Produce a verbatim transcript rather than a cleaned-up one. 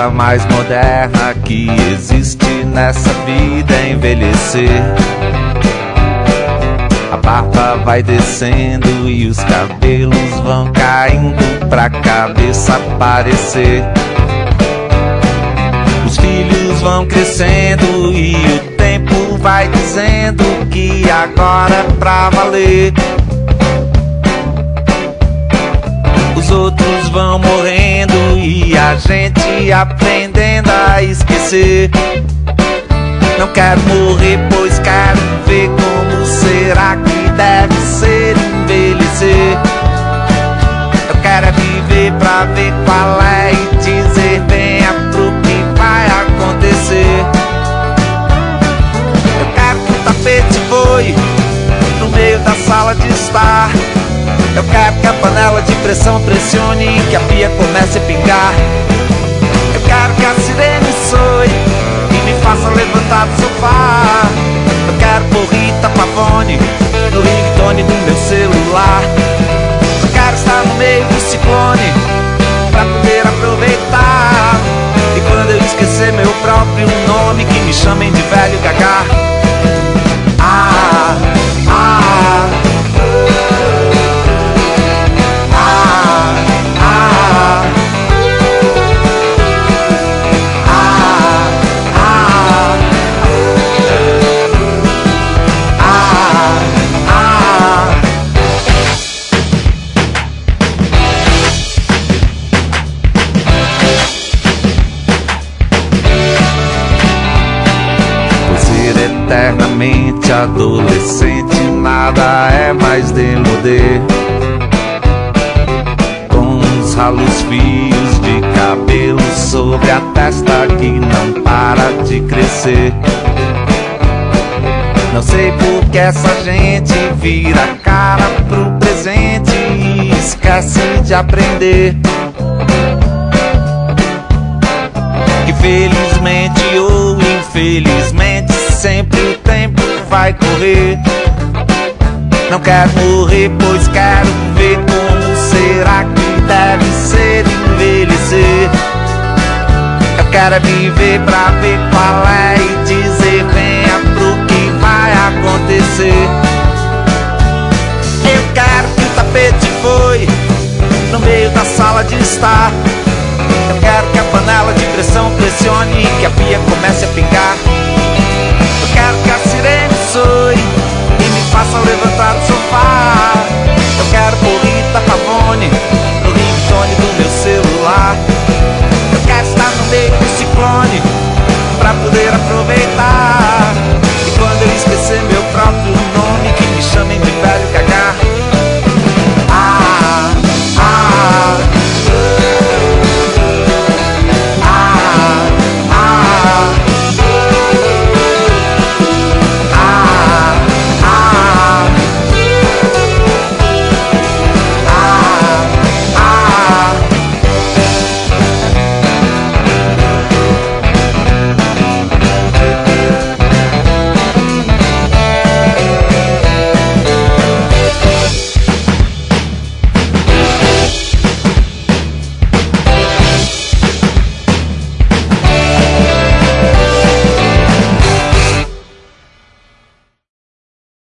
coisa mais moderna que existe nessa vida é envelhecer. A barba vai descendo e os cabelos vão caindo pra cabeça aparecer. Os filhos vão crescendo e o tempo vai dizendo que agora é pra valer. Os outros vão morrendo e a gente aprendendo a esquecer. Não quero morrer, pois quero ver como será que deve ser envelhecer. Eu quero é viver pra ver qual é e dizer venha pro que vai acontecer. Eu quero que o tapete voe no meio da sala de estar. Eu quero que a panela de pressão pressione e que a pia comece a pingar. Eu quero que a sirene soe e me faça levantar do sofá. Eu quero pôr Rita Pavone no ringtone do meu celular. Eu quero estar no meio do ciclone pra poder aproveitar. E quando eu esquecer meu próprio nome, que me chamem de velho Gagá. Ah, ah, eternamente adolescente, nada é mais demodê. Com os ralos fios de cabelo sobre a testa que não para de crescer. Não sei por que essa gente vira a cara pro presente e esquece de aprender que felizmente ou infelizmente sempre o tempo vai correr. Não quero morrer, pois quero ver como será que deve ser envelhecer. Eu quero viver pra ver qual é e dizer venha pro que vai acontecer. Eu quero que o tapete voe no meio da sala de estar. Eu quero que a panela de pressão pressione e que a pia comece a pingar.